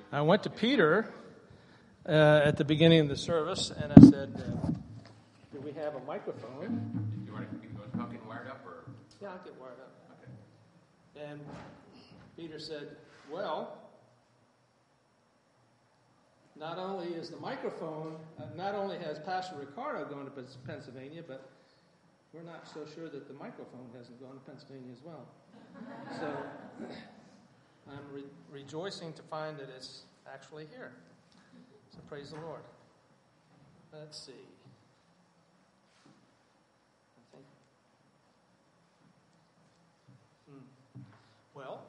I went to Peter at the beginning of the service, and I said, do we have a microphone? You want to talk getting wired up? Or? Yeah, I'll get wired up. Okay. And Peter said, well, not only is the microphone, not only has Pastor Ricardo gone to Pennsylvania, but we're not so sure that the microphone hasn't gone to Pennsylvania as well. So I'm rejoicing to find that it's actually here. So praise the Lord. Let's see. Well,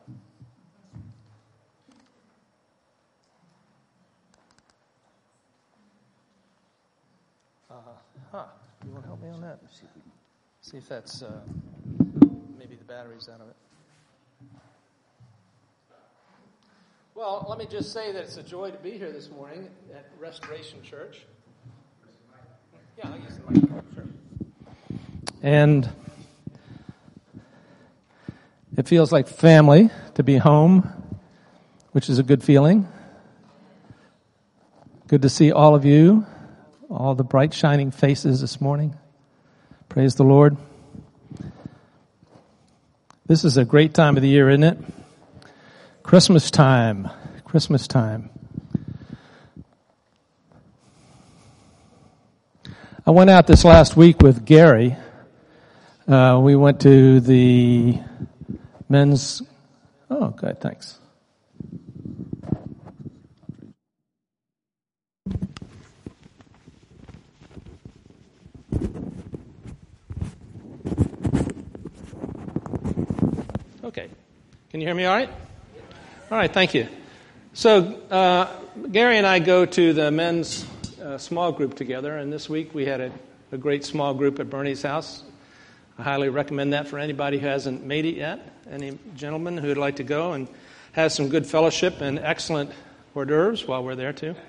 you want to help me on that? See if that's maybe the battery's out of it. Well, let me just say that it's a joy to be here this morning at Restoration Church. Yeah, I'll use the microphone, sure. And it feels like family to be home, which is a good feeling. Good to see all of you, all the bright shining faces this morning. Praise the Lord. This is a great time of the year, isn't it? Christmas time. Christmas time. I went out this last week with Gary. We went to the men's... Oh, good, thanks. Okay. Can you hear me all right? All right, thank you. So Gary and I go to the men's small group together, and this week we had a great small group at Bernie's house. I highly recommend that for anybody who hasn't made it yet. Any gentlemen who would like to go and have some good fellowship and excellent hors d'oeuvres while we're there too.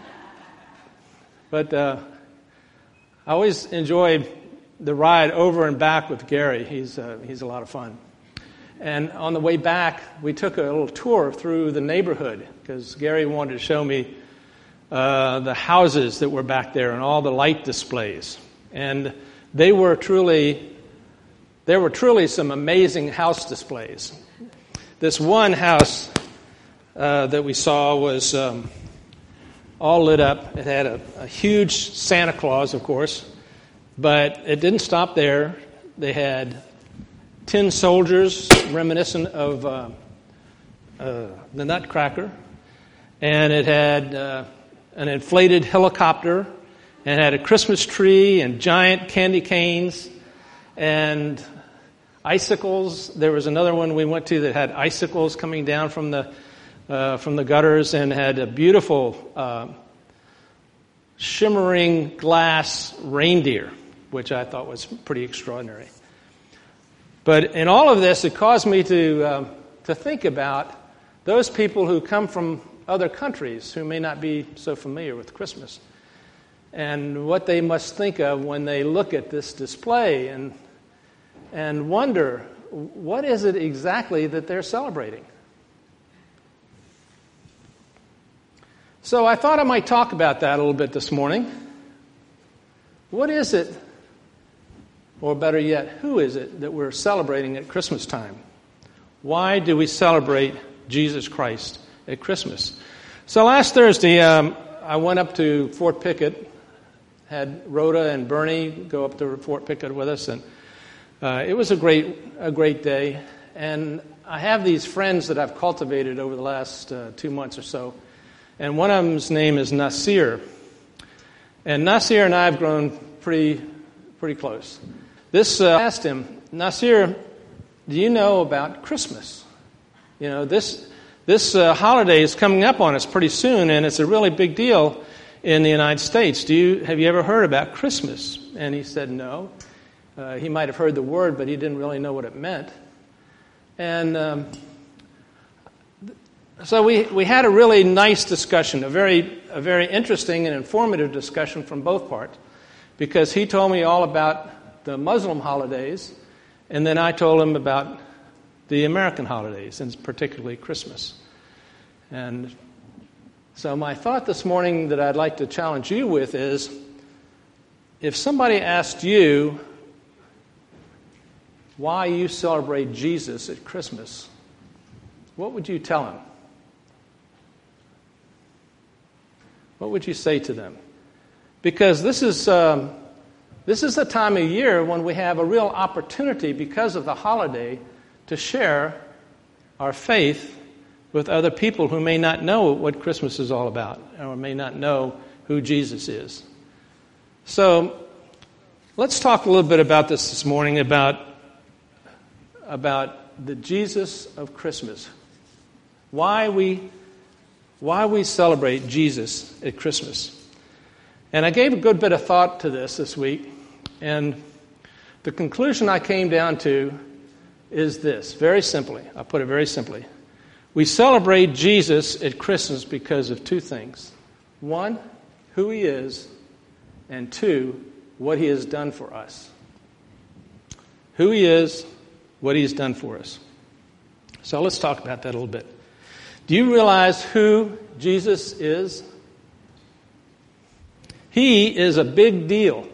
But I always enjoy the ride over and back with Gary. He's a lot of fun. And on the way back, we took a little tour through the neighborhood because Gary wanted to show me the houses that were back there and all the light displays. And there were truly some amazing house displays. This one house that we saw was all lit up. It had a huge Santa Claus, of course, but it didn't stop there. They had tin soldiers reminiscent of the Nutcracker, and it had an inflated helicopter, and it had a Christmas tree and giant candy canes and icicles. There was another one we went to that had icicles coming down from the gutters and had a beautiful shimmering glass reindeer, which I thought was pretty extraordinary. But in all of this, it caused me to think about those people who come from other countries who may not be so familiar with Christmas and what they must think of when they look at this display and wonder, what is it exactly that they're celebrating? So I thought I might talk about that a little bit this morning. What is it? Or better yet, who is it that we're celebrating at Christmas time? Why do we celebrate Jesus Christ at Christmas? So last Thursday, I went up to Fort Pickett, had Rhoda and Bernie go up to Fort Pickett with us, and it was a great day. And I have these friends that I've cultivated over the last 2 months or so, and one of them's name is Nasir. And Nasir and I have grown pretty close. I asked him, Nasir, do you know about Christmas? You know, this holiday is coming up on us pretty soon, and it's a really big deal in the United States. Have you ever heard about Christmas? And he said no. He might have heard the word, but he didn't really know what it meant. And so we had a really nice discussion, a very interesting and informative discussion from both parts, because he told me all about the Muslim holidays, and then I told him about the American holidays, and particularly Christmas. And So my thought this morning that I'd like to challenge you with is, if somebody asked you why you celebrate Jesus at Christmas, what would you tell them? What would you say to them? Because this is a time of year when we have a real opportunity, because of the holiday, to share our faith with other people who may not know what Christmas is all about, or may not know who Jesus is. So let's talk a little bit about this morning, about the Jesus of Christmas. Why we celebrate Jesus at Christmas. And I gave a good bit of thought to this week, and the conclusion I came down to is this, very simply. I'll put it very simply. We celebrate Jesus at Christmas because of two things. One, who he is, and two, what he has done for us. Who he is, what he has done for us. So let's talk about that a little bit. Do you realize who Jesus is? He is a big deal.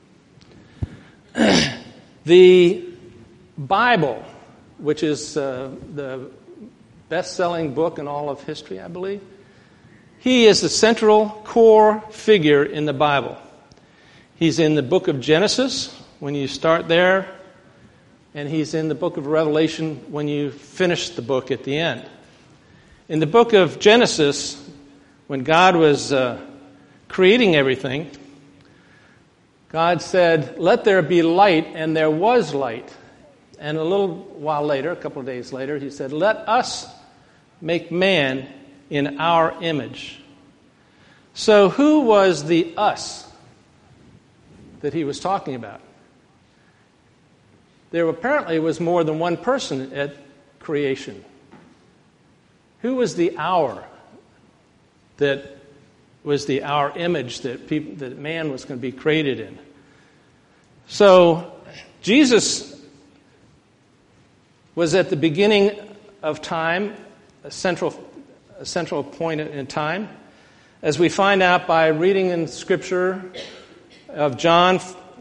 The Bible, which is the best-selling book in all of history, I believe, he is the central core figure in the Bible. He's in the book of Genesis when you start there, and he's in the book of Revelation when you finish the book at the end. In the book of Genesis, when God was creating everything, God said, "Let there be light," and there was light. And a little while later, a couple of days later, he said, "Let us make man in our image." So who was the us that he was talking about? There apparently was more than one person at creation. Who was the our that was the our image that man was going to be created in? So Jesus was at the beginning of time, a central point in time, as we find out by reading in Scripture of John,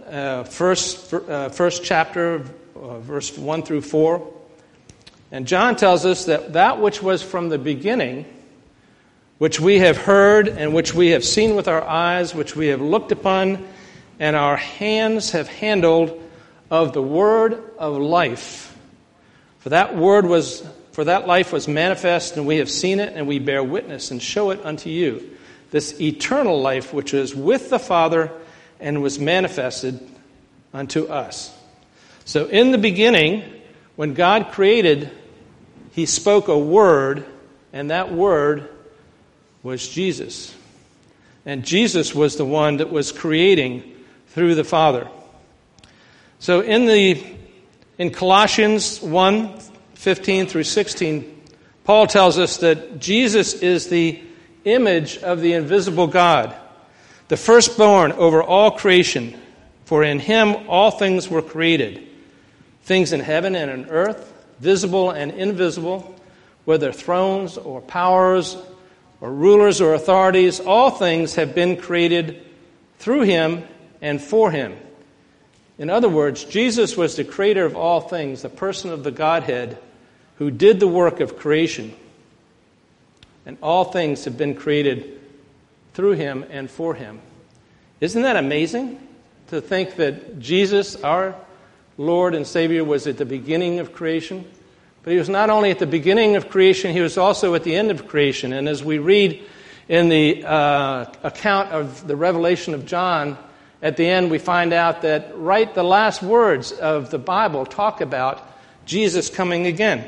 first chapter, verse 1 through 4. And John tells us that which was from the beginning, which we have heard and which we have seen with our eyes, which we have looked upon, and our hands have handled of the word of life. For that life was manifest, and we have seen it, and we bear witness and show it unto you. This eternal life which is with the Father and was manifested unto us. So in the beginning, when God created, he spoke a word, and that word was Jesus. And Jesus was the one that was creating through the Father. So in Colossians 1:15 through 16, Paul tells us that Jesus is the image of the invisible God, the firstborn over all creation. For in him all things were created, things in heaven and on earth, visible and invisible, whether thrones or powers or rulers or authorities, all things have been created through him and for him. In other words, Jesus was the creator of all things, the person of the Godhead who did the work of creation. And all things have been created through him and for him. Isn't that amazing to think that Jesus, our Lord and Savior, was at the beginning of creation? But he was not only at the beginning of creation, he was also at the end of creation. And as we read in the account of the Revelation of John, at the end we find out that right the last words of the Bible talk about Jesus coming again.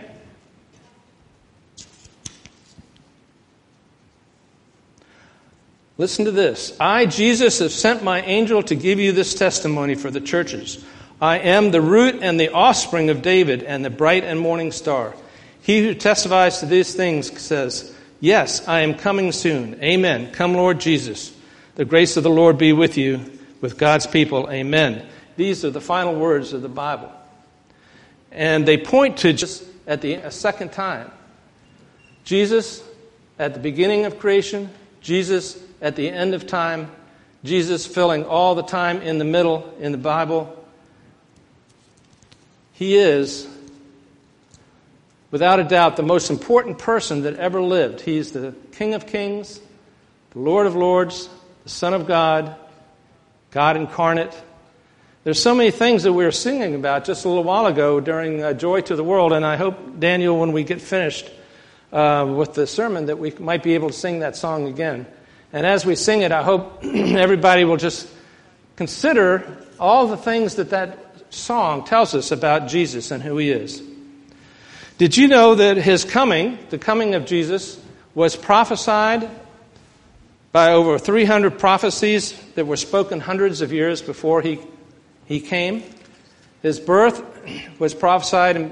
Listen to this. I, Jesus, have sent my angel to give you this testimony for the churches. I am the root and the offspring of David and the bright and morning star. He who testifies to these things says, yes, I am coming soon. Amen. Come, Lord Jesus. The grace of the Lord be with you, with God's people. Amen. These are the final words of the Bible. And they point to just at a second time. Jesus at the beginning of creation, Jesus at the end of time, Jesus filling all the time in the middle in the Bible. He is, without a doubt, the most important person that ever lived. He's the King of Kings, the Lord of Lords, the Son of God, God incarnate. There's so many things that we were singing about just a little while ago during Joy to the World, and I hope, Daniel, when we get finished with the sermon, that we might be able to sing that song again. And as we sing it, I hope everybody will just consider all the things that that song tells us about Jesus and who he is. Did you know that his coming, the coming of Jesus, was prophesied by over 300 prophecies that were spoken hundreds of years before he came? His birth was prophesied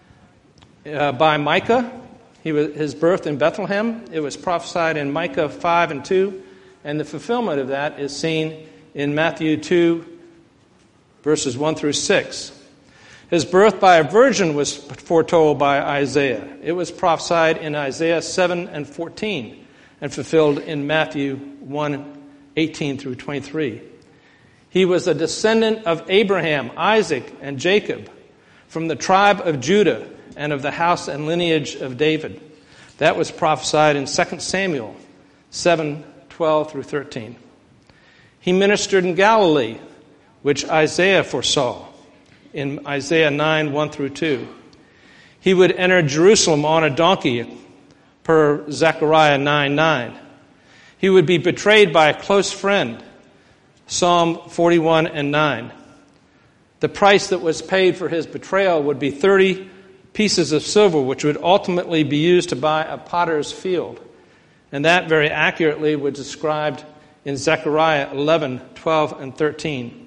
by Micah. His birth in Bethlehem, it was prophesied in Micah 5 and 2, and the fulfillment of that is seen in Matthew 2, verses 1 through 6. His birth by a virgin was foretold by Isaiah. It was prophesied in Isaiah 7 and 14 and fulfilled in Matthew 1, 18 through 23. He was a descendant of Abraham, Isaac, and Jacob, from the tribe of Judah and of the house and lineage of David. That was prophesied in 2 Samuel 7, 12 through 13. He ministered in Galilee, which Isaiah foresaw in Isaiah 9, 1 through 2. He would enter Jerusalem on a donkey, per Zechariah 9, 9. He would be betrayed by a close friend, Psalm 41 and 9. The price that was paid for his betrayal would be 30 pieces of silver, which would ultimately be used to buy a potter's field. And that very accurately was described in Zechariah 11, 12, and 13.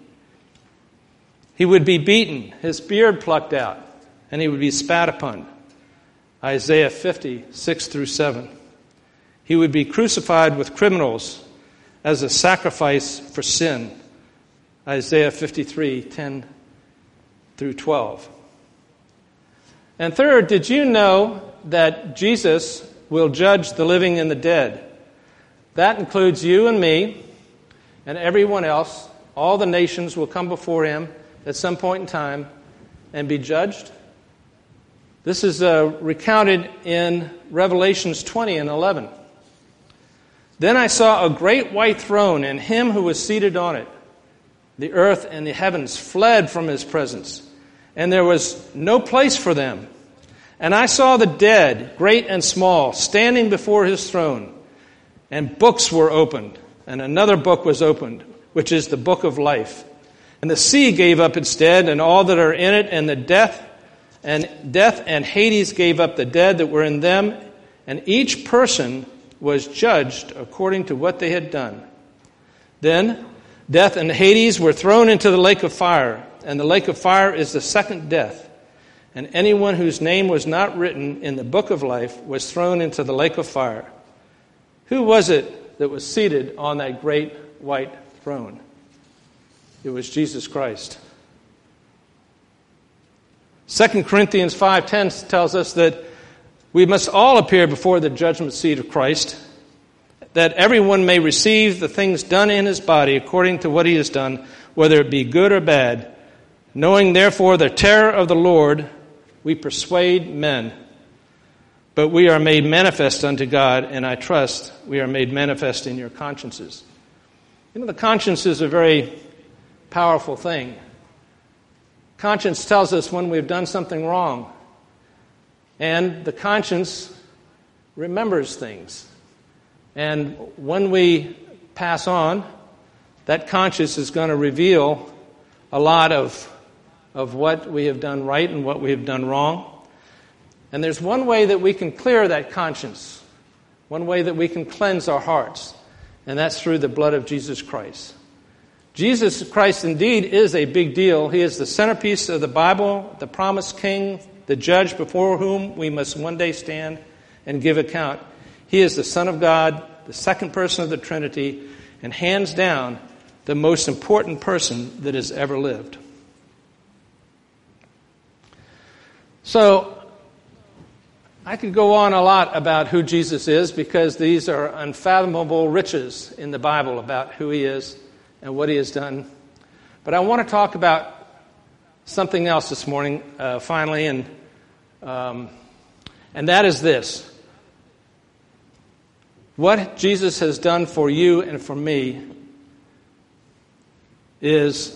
He would be beaten, his beard plucked out, and he would be spat upon. Isaiah 50, 6 through 7. He would be crucified with criminals as a sacrifice for sin. Isaiah 53, 10 through 12. And third, did you know that Jesus will judge the living and the dead? That includes you and me and everyone else. All the nations will come before him at some point in time and be judged. This is recounted in Revelations 20 and 11. Then I saw a great white throne and him who was seated on it. The earth and the heavens fled from his presence, and there was no place for them. And I saw the dead, great and small, standing before his throne. And books were opened, and another book was opened, which is the book of life. And the sea gave up its dead, and all that are in it, and death and Hades gave up the dead that were in them, and each person was judged according to what they had done. Then death and Hades were thrown into the lake of fire, and the lake of fire is the second death. And anyone whose name was not written in the book of life was thrown into the lake of fire. Who was it that was seated on that great white throne? It was Jesus Christ. 2 Corinthians 5:10 tells us that we must all appear before the judgment seat of Christ, that everyone may receive the things done in his body according to what he has done, whether it be good or bad. Knowing therefore the terror of the Lord, we persuade men. But we are made manifest unto God, and I trust we are made manifest in your consciences. You know, the conscience is a very powerful thing. Conscience tells us when we've done something wrong. And the conscience remembers things. And when we pass on, that conscience is going to reveal a lot of what we have done right and what we have done wrong. And there's one way that we can clear that conscience, one way that we can cleanse our hearts, and that's through the blood of Jesus Christ. Jesus Christ indeed is a big deal. He is the centerpiece of the Bible, the promised king, the judge before whom we must one day stand and give account. He is the Son of God, the second person of the Trinity, and hands down the most important person that has ever lived. I could go on a lot about who Jesus is because these are unfathomable riches in the Bible about who he is and what he has done. But I want to talk about something else this morning, finally, and that is this. What Jesus has done for you and for me is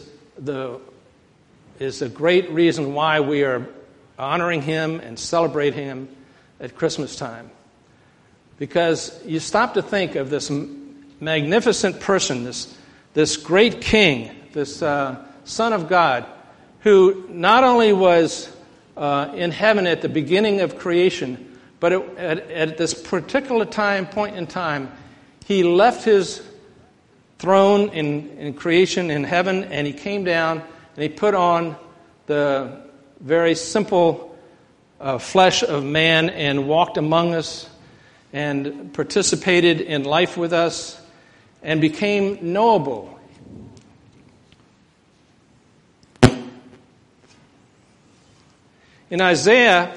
a great reason why we are honoring him and celebrating him at Christmas time. Because you stop to think of this magnificent person, this great king, this Son of God, who not only was in heaven at the beginning of creation, but at this particular point in time, he left his throne in creation in heaven, and he came down and he put on the very simple flesh of man and walked among us and participated in life with us and became knowable. In Isaiah,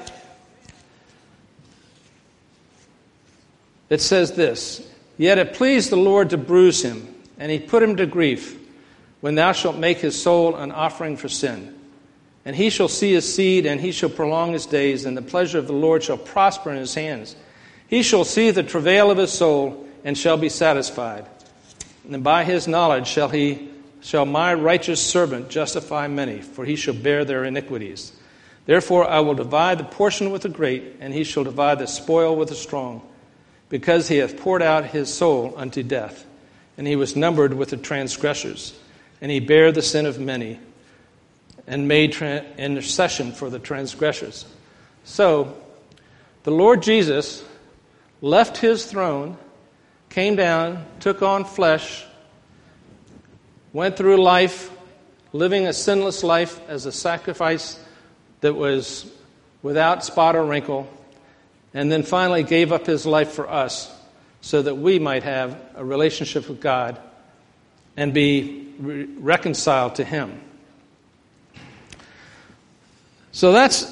it says this, "Yet it pleased the Lord to bruise him, and he put him to grief, when thou shalt make his soul an offering for sin. And he shall see his seed, and he shall prolong his days, and the pleasure of the Lord shall prosper in his hands. He shall see the travail of his soul, and shall be satisfied. And by his knowledge shall my righteous servant justify many, for he shall bear their iniquities. Therefore I will divide the portion with the great, and he shall divide the spoil with the strong, because he hath poured out his soul unto death, and he was numbered with the transgressors, and he bare the sin of many, and made intercession for the transgressors." So, the Lord Jesus left his throne, came down, took on flesh, went through life, living a sinless life as a sacrifice that was without spot or wrinkle, and then finally gave up his life for us so that we might have a relationship with God and be reconciled to him. So that's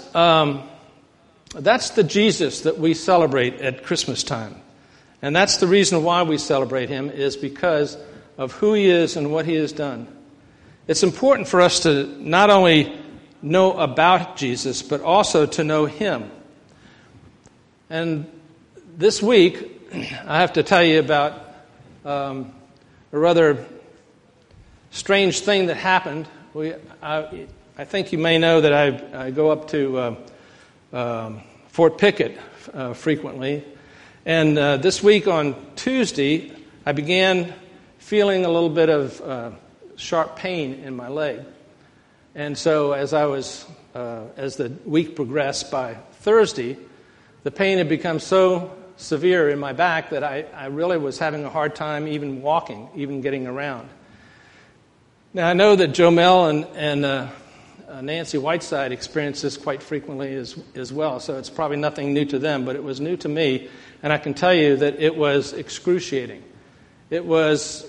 the Jesus that we celebrate at Christmas time. And that's the reason why we celebrate him, is because of who he is and what he has done. It's important for us to not only know about Jesus, but also to know him. And this week, I have to tell you about a rather strange thing that happened. I think you may know that I go up to Fort Pickett frequently. And this week on Tuesday, I began feeling a little bit of sharp pain in my leg. And so as the week progressed, by Thursday, the pain had become so severe in my back that I really was having a hard time even walking, even getting around. Now, I know that Joe Mel and Nancy Whiteside experience this quite frequently as well, so it's probably nothing new to them, but it was new to me, and I can tell you that it was excruciating. It was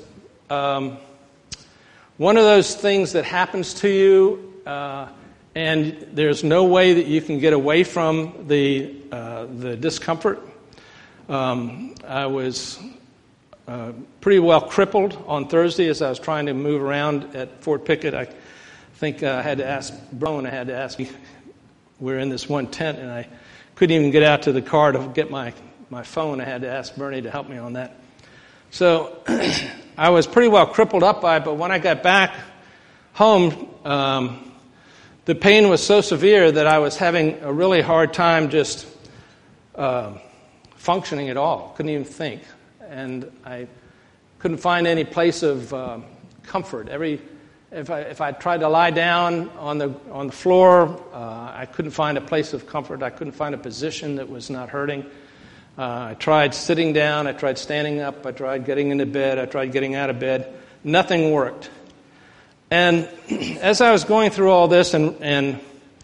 one of those things that happens to you, and there's no way that you can get away from the discomfort. I was pretty well crippled on Thursday as I was trying to move around at Fort Pickett. I think I had to ask Brown. I had to ask. We're in this one tent, and I couldn't even get out to the car to get my phone. I had to ask Bernie to help me on that. So I was pretty well crippled up by it, but when I got back home, the pain was so severe that I was having a really hard time just functioning at all. Couldn't even think. And I couldn't find any place of comfort. If I tried to lie down on the floor, I couldn't find a place of comfort. I couldn't find a position that was not hurting. I tried sitting down. I tried standing up. I tried getting into bed. I tried getting out of bed. Nothing worked. And as I was going through all this and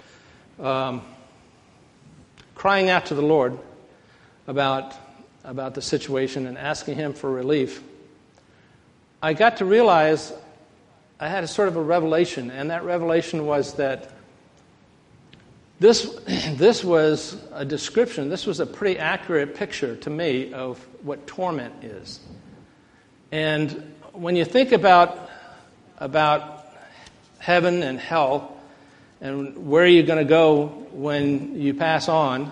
crying out to the Lord about the situation and asking him for relief, I got to realize I had a sort of a revelation, and that revelation was that this this was a description, this was a pretty accurate picture to me of what torment is. And when you think about heaven and hell and where you're going to go when you pass on,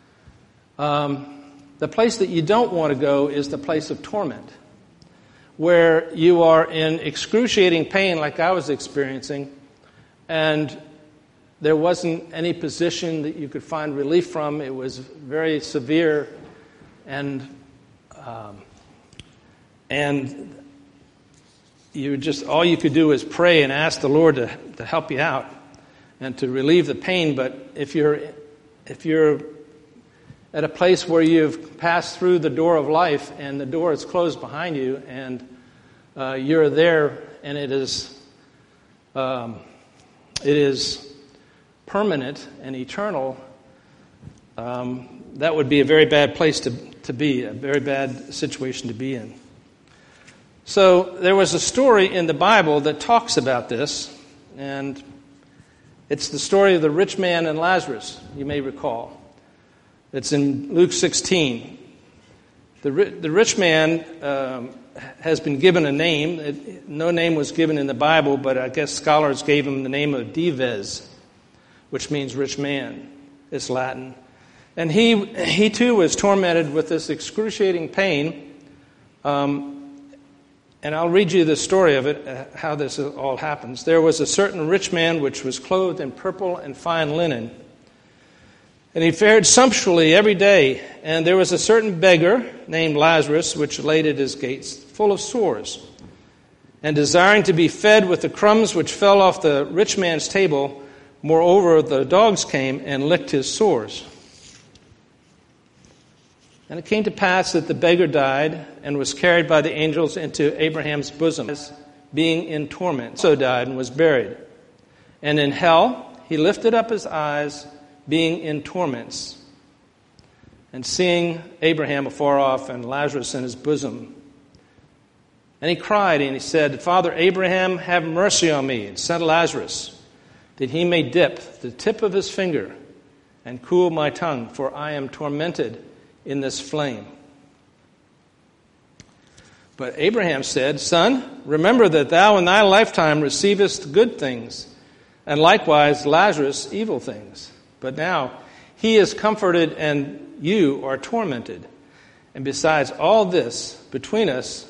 the place that you don't want to go is the place of torment, where you are in excruciating pain like I was experiencing, and there wasn't any position that you could find relief from. It was very severe, and you just, all you could do was pray and ask the Lord to help you out and to relieve the pain. But if you're at a place where you've passed through the door of life and the door is closed behind you, and you're there, and it is permanent and eternal, that would be a very bad place to be, a very bad situation to be in. So there was a story in the Bible that talks about this, and it's the story of the rich man and Lazarus, you may recall. It's in Luke 16. The rich man has been given a name. No name was given in the Bible, but I guess scholars gave him the name of Dives, which means rich man. It's Latin. And he too was tormented with this excruciating pain. And I'll read you the story of it, how this all happens. There was a certain rich man which was clothed in purple and fine linen, and he fared sumptuously every day. And there was a certain beggar named Lazarus, which laid at his gates, full of sores, and desiring to be fed with the crumbs which fell off the rich man's table. Moreover, the dogs came and licked his sores. And it came to pass that the beggar died and was carried by the angels into Abraham's bosom, being in torment. So died and was buried. And in hell he lifted up his eyes, being in torments, and seeing Abraham afar off and Lazarus in his bosom. And he cried and he said, Father Abraham, have mercy on me, and send Lazarus, that he may dip the tip of his finger and cool my tongue, for I am tormented in this flame. But Abraham said, Son, remember that thou in thy lifetime receivest good things, and likewise Lazarus evil things. But now he is comforted and you are tormented. And besides all this, between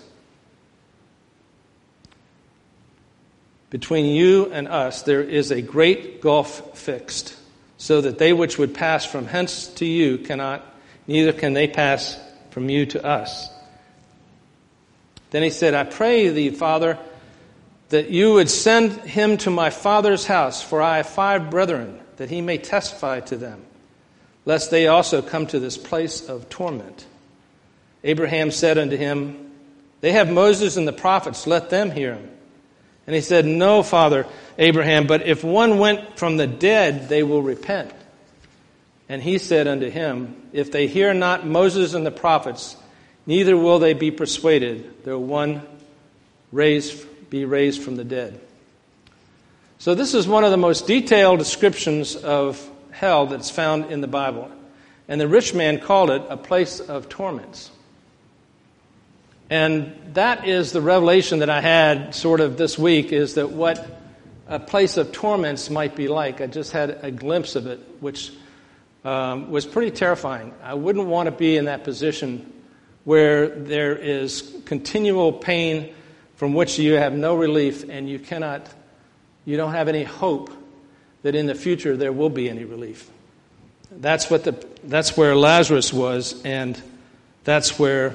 you and us, there is a great gulf fixed, so that they which would pass from hence to you cannot, neither can they pass from you to us. Then he said, I pray thee, Father, that you would send him to my father's house, for I have 5 brethren, that he may testify to them, lest they also come to this place of torment. Abraham said unto him, They have Moses and the prophets, let them hear him. And he said, No, Father Abraham, but if one went from the dead, they will repent. And he said unto him, If they hear not Moses and the prophets, neither will they be persuaded, though one be raised from the dead. So this is one of the most detailed descriptions of hell that's found in the Bible. And the rich man called it a place of torments. And that is the revelation that I had sort of this week, is that what a place of torments might be like. I just had a glimpse of it, which was pretty terrifying. I wouldn't want to be in that position where there is continual pain from which you have no relief, and you don't have any hope that in the future there will be any relief. That's where Lazarus was, and that's where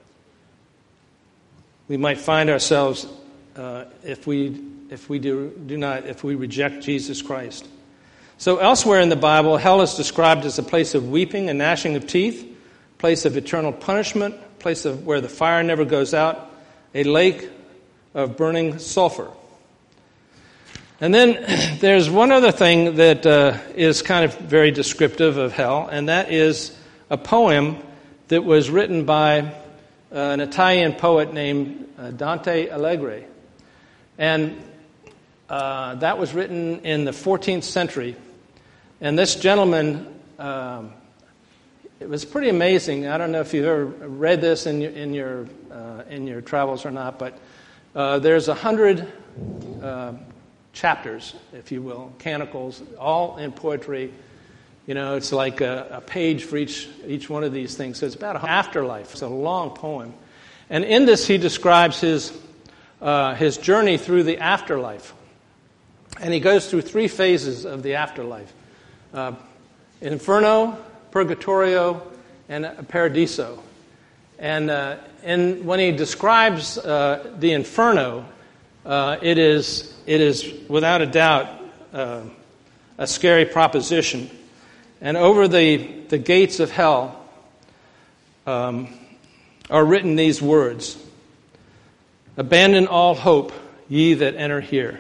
we might find ourselves if we reject Jesus Christ. So elsewhere in the Bible, hell is described as a place of weeping and gnashing of teeth, place of eternal punishment, place of where the fire never goes out, a lake of burning sulfur. And then there's one other thing that is kind of very descriptive of hell, and that is a poem that was written by an Italian poet named Dante Alighieri. And that was written in the 14th century. And this gentleman it was pretty amazing. I don't know if you've ever read this in your travels or not, but there's 100 chapters, if you will, canticles, all in poetry. It's like a page for each one of these things. So it's about afterlife. It's a long poem, and in this he describes his journey through the afterlife, and he goes through 3 phases of the afterlife: Inferno, Purgatorio, and Paradiso. And when he describes the Inferno, it is without a doubt a scary proposition. And over the gates of hell are written these words: "Abandon all hope, ye that enter here."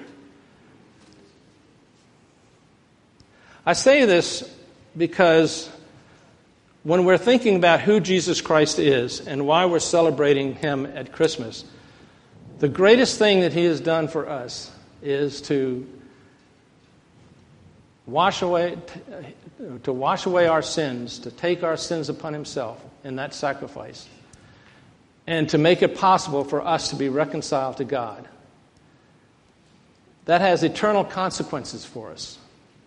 I say this because when we're thinking about who Jesus Christ is and why we're celebrating Him at Christmas, the greatest thing that He has done for us is to wash away our sins, to take our sins upon Himself in that sacrifice, and to make it possible for us to be reconciled to God. That has eternal consequences for us.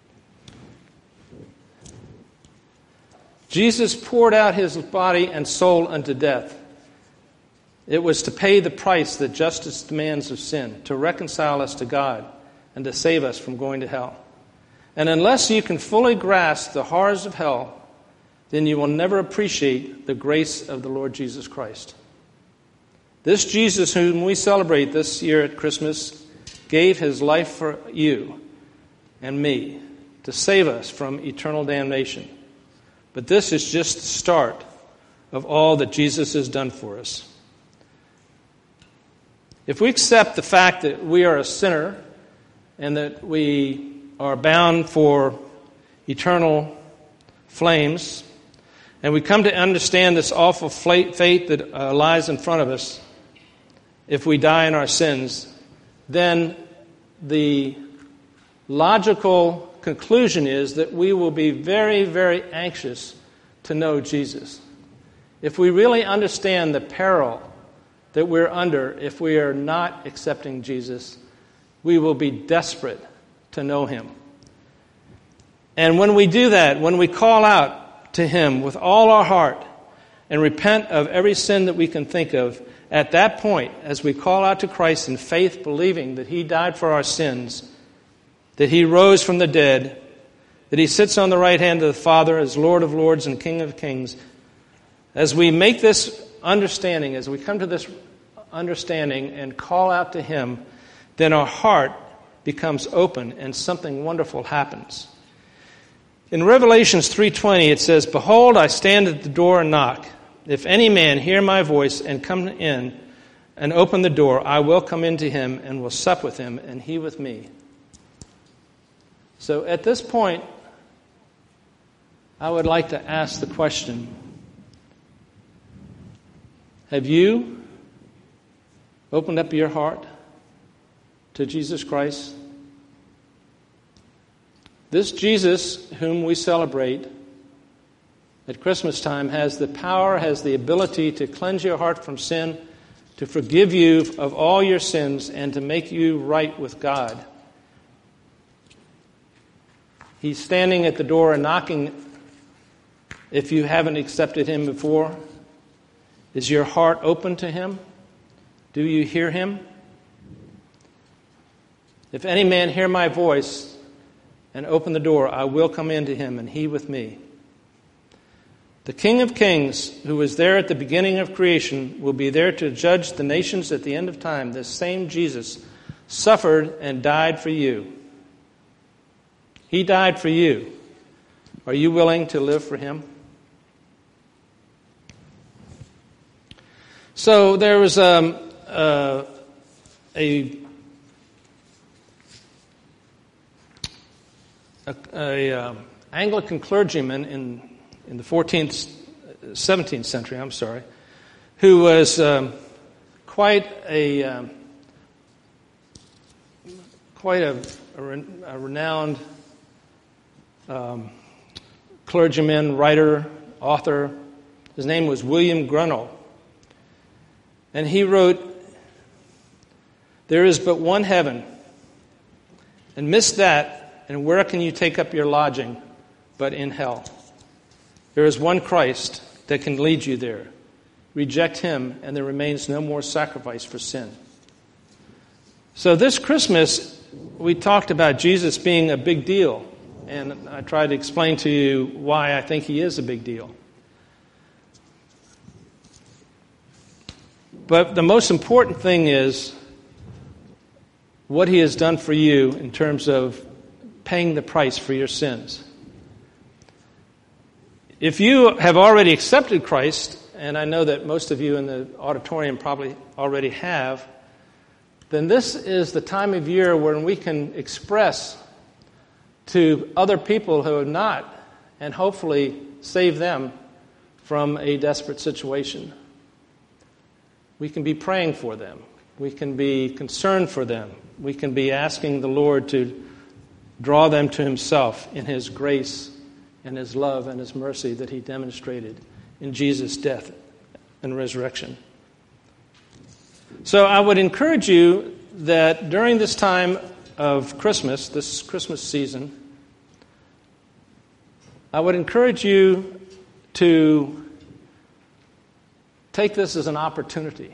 Jesus poured out His body and soul unto death. It was to pay the price that justice demands of sin, to reconcile us to God, and to save us from going to hell. And unless you can fully grasp the horrors of hell, then you will never appreciate the grace of the Lord Jesus Christ. This Jesus whom we celebrate this year at Christmas gave His life for you and me to save us from eternal damnation. But this is just the start of all that Jesus has done for us. If we accept the fact that we are a sinner and that we are bound for eternal flames, and we come to understand this awful fate that lies in front of us if we die in our sins, then the logical conclusion is that we will be very, very anxious to know Jesus. If we really understand the peril that we're under if we are not accepting Jesus, we will be desperate to know Him. And when we do that, when we call out to Him with all our heart and repent of every sin that we can think of, at that point, as we call out to Christ in faith, believing that He died for our sins, that He rose from the dead, that He sits on the right hand of the Father as Lord of Lords and King of Kings, as we make this understanding, as we come to this understanding and call out to Him, then our heart becomes open and something wonderful happens. In Revelations 3:20 it says, "Behold, I stand at the door and knock. If any man hear my voice and come in and open the door, I will come into him and will sup with him and he with me." So at this point, I would like to ask the question, have you opened up your heart to Jesus Christ? This Jesus whom we celebrate at Christmas time has the power, has the ability to cleanse your heart from sin, to forgive you of all your sins, and to make you right with God. He's standing at the door and knocking. If you haven't accepted Him before, is your heart open to Him? Do you hear Him? If any man hear my voice and open the door, I will come into him and he with me. The King of Kings, who was there at the beginning of creation, will be there to judge the nations at the end of time. This same Jesus suffered and died for you. He died for you. Are you willing to live for Him? So there was a Anglican clergyman in the 17th century, who was quite a renowned clergyman, writer, author. His name was William Grunnell. And he wrote, "There is but one heaven, and miss that, and where can you take up your lodging but in hell? There is one Christ that can lead you there. Reject him, and there remains no more sacrifice for sin." So this Christmas, we talked about Jesus being a big deal, and I tried to explain to you why I think he is a big deal. But the most important thing is what he has done for you in terms of paying the price for your sins. If you have already accepted Christ, and I know that most of you in the auditorium probably already have, then this is the time of year when we can express to other people who have not, and hopefully save them from a desperate situation. We can be praying for them. We can be concerned for them. We can be asking the Lord to draw them to himself in his grace and his love and his mercy that he demonstrated in Jesus' death and resurrection. So I would encourage you that during this time of Christmas, this Christmas season, I would encourage you to take this as an opportunity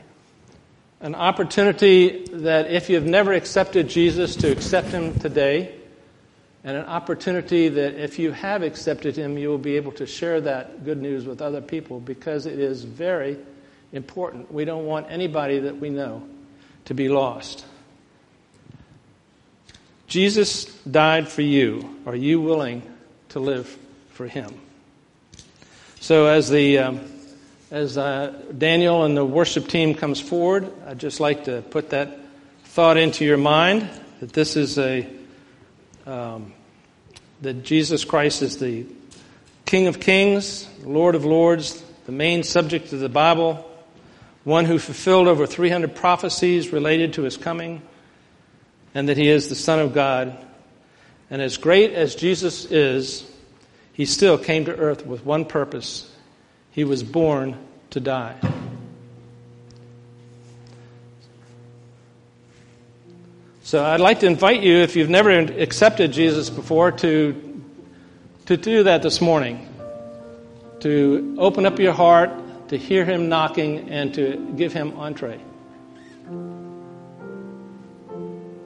that if you've never accepted Jesus, to accept him today, and an opportunity that if you have accepted him, you will be able to share that good news with other people, because it is very important. We don't want anybody that we know to be lost. Jesus died for you. Are you willing to live for him? So as Daniel and the worship team comes forward, I'd just like to put that thought into your mind, that this is that Jesus Christ is the King of Kings, Lord of Lords, the main subject of the Bible, one who fulfilled over 300 prophecies related to his coming, and that he is the Son of God. And as great as Jesus is, he still came to earth with one purpose. He was born to die. So I'd like to invite you, if you've never accepted Jesus before, to do that this morning. To open up your heart, to hear him knocking, and to give him entree.